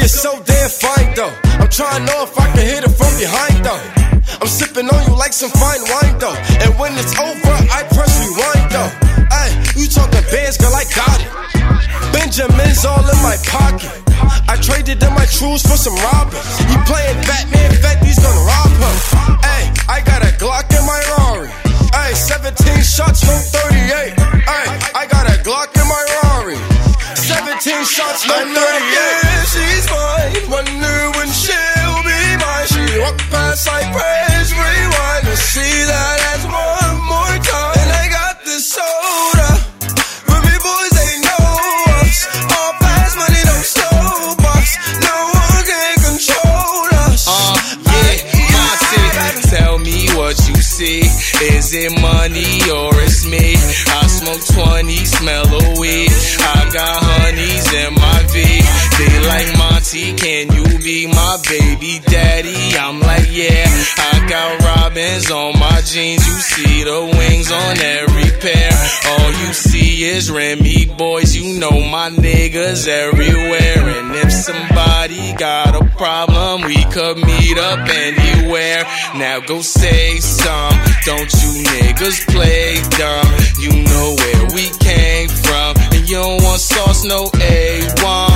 you're so damn fine though. I'm trying to know if I can hit it from behind though. I'm sipping on you like some fine wine though. And when it's over, I press rewind though. Ay, you talking bands, girl, I got it. Benjamin's all in my pocket. I traded in my truths for some robbers. He playing Batman, Fetty's gonna rob him. Ay, I got a Glock in my Rari. Ay, 17 shots, no 38. Ay, I got a Glock in my Rari. 17 shots, no 38. Yeah, she's mine. Wonder when she'll be mine. She walk past, I press rewind to see that ass one more time. And I got this soda. For me boys, they know us. All fast money, don't stop us. No one can control us. Yeah, Monty, tell me what you see. Is it money or it's me? I smoke 20, smell of weed. I got honeys in my V. They like Monty, can you be my baby daddy? I'm like, yeah. I got robins on my jeans. You see the wings on every pair. All you see is Remy boys. You know my niggas everywhere. And if somebody got a problem, we could meet up anywhere. Now go say some. Don't you niggas play dumb. You know where we came from. And you don't want sauce, no A1.